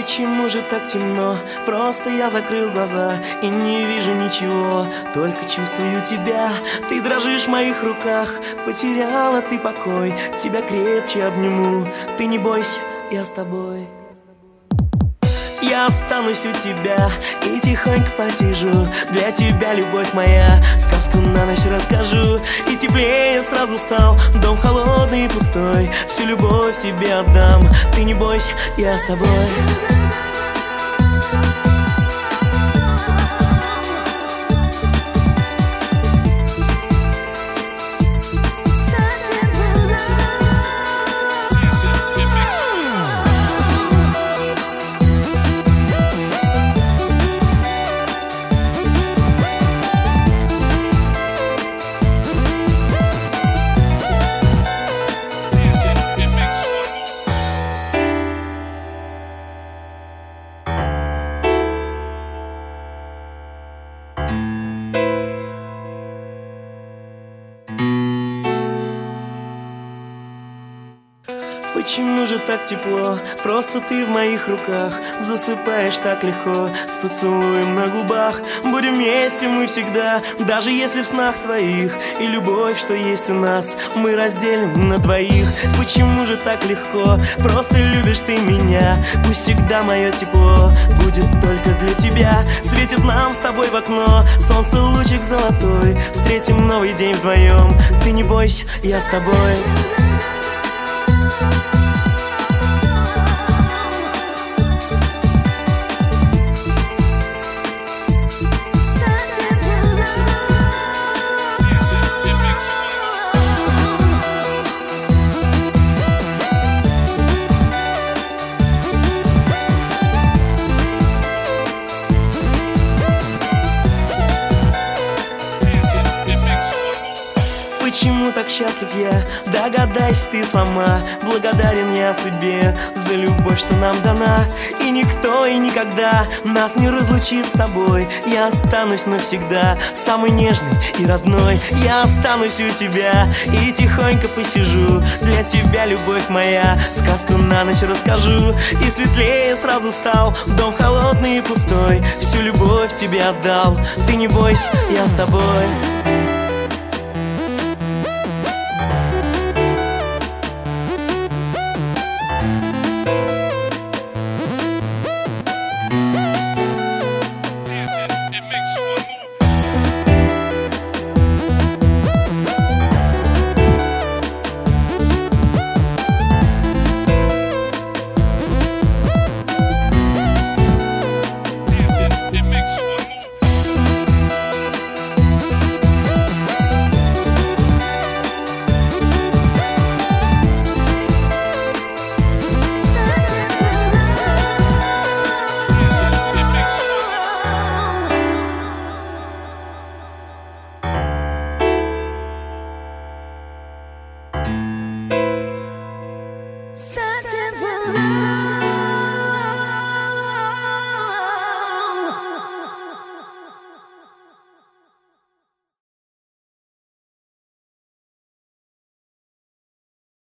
Почему же так темно? Просто я закрыл глаза и не вижу ничего, только чувствую тебя. Ты дрожишь в моих руках, потеряла ты покой. Тебя крепче обниму, ты не бойся, я с тобой. Я останусь у тебя и тихонько посижу. Для тебя, любовь моя, сказку на ночь расскажу. И теплее сразу стал дом холодный и пустой. Всю любовь тебе отдам, ты не бойся, я с тобой. Почему же так тепло? Просто ты в моих руках. Засыпаешь так легко, с поцелуем на губах. Будем вместе мы всегда, даже если в снах твоих. И любовь, что есть у нас, мы разделим на двоих. Почему же так легко? Просто любишь ты меня. Пусть всегда мое тепло будет только для тебя. Светит нам с тобой в окно солнце, лучик золотой. Встретим новый день вдвоем. Ты не бойся, я с тобой. Почему так счастлив я? Догадайся ты сама. Благодарен я судьбе за любовь, что нам дана. И никто и никогда нас не разлучит с тобой. Я останусь навсегда, самый нежный и родной. Я останусь у тебя и тихонько посижу. Для тебя, любовь моя, сказку на ночь расскажу. И светлее сразу стал дом холодный и пустой. Всю любовь тебе отдал, ты не бойся, я с тобой. Such